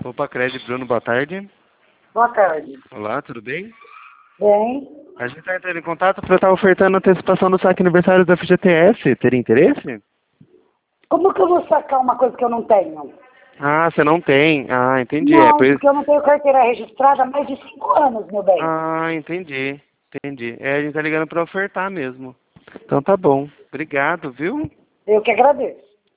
Opa, Cred Bruno, boa tarde. Boa tarde. Olá, tudo bem? Bem, A gente está entrando em contato para estar ofertando antecipação do saque aniversário da FGTS. Teria interesse? como que eu vou sacar uma coisa que eu não tenho? Ah, você não tem. Ah, entendi. Não, porque eu não tenho carteira registrada há mais de 5 anos, meu bem. Ah, entendi. Entendi. É, a gente tá ligando para ofertar mesmo. Então tá bom. Obrigado, viu? Eu que agradeço.